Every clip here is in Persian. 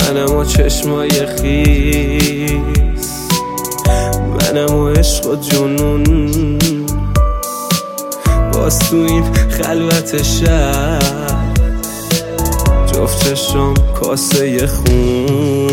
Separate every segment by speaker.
Speaker 1: منم و چشمای خیس، منم و عشق و جنون، باز تو این خلوت شهر جفت چشم کاسه خون.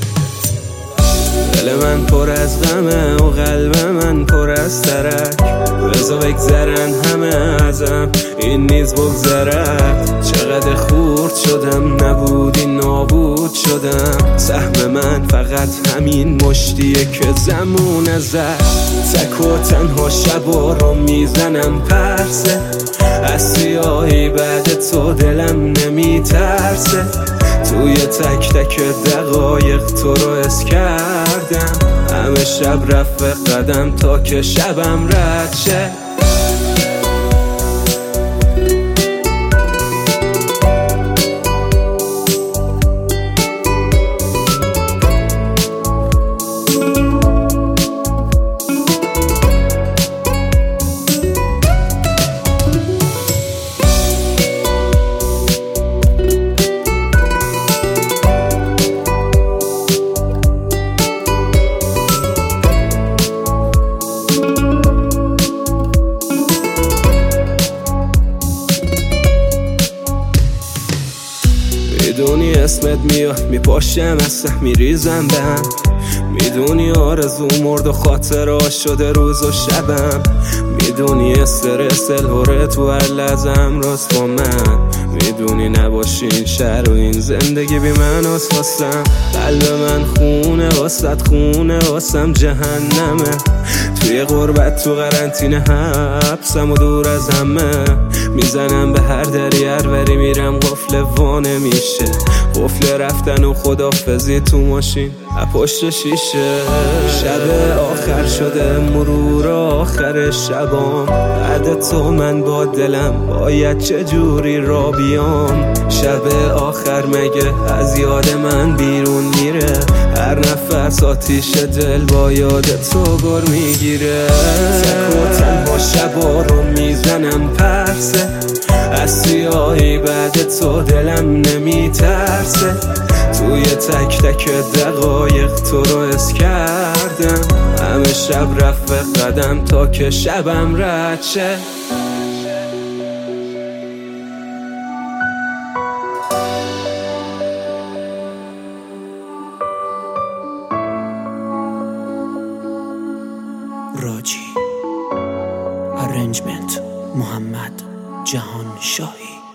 Speaker 1: دل من پر از غمه و قلب من پر از ترک، بذار بگذرن همه ازم این نیز بگذرد. چقدر خورد شدم نبودی نابود شدم، سهم من فقط همین مشتیه که زمونه زد. تک و تنها شبا رو میزنم پرسه، از سیاهی بعد تو دلم نمیترسه. توی تک تک دقایق تو رو حس کردم، همه شب رفت قدم تا که شبم رد شه. میدونی اسمت میاد میپاشم از سه میریزم به هم، میدونی آرزو مرد و خاطره شده روز و شبم، میدونی استرس الهوره تو هر لحظم راست با من، میدونی نباشی این شهر و این زندگی بی من واسم. قلب من خونه واسط خونه واسم جهنمه، توی غربت تو قرنطینه حبسم و دور از همه. میزنم به هر دری هر وری میرم قفل وانه میشه، قفل رفتن و خدافزی تو ماشین پشت شیشه. شب آخر شده مرور آخر شبام، بعد تو من با دلم باید چجوری را بیام. شب آخر مگه از یاد من بیرون میره، هر نفس آتیش دل با یاد تو گر میگیره. تک و تنها شبا رو میزنم پرسه، از سیاهی بعد تو دلم نمیترسه. توی تک تک دقایق تو رو حس کردم، همه شب رفت قدم تا که شبم رد شه.
Speaker 2: راجی ارنجمنت محمد جهان شاهی.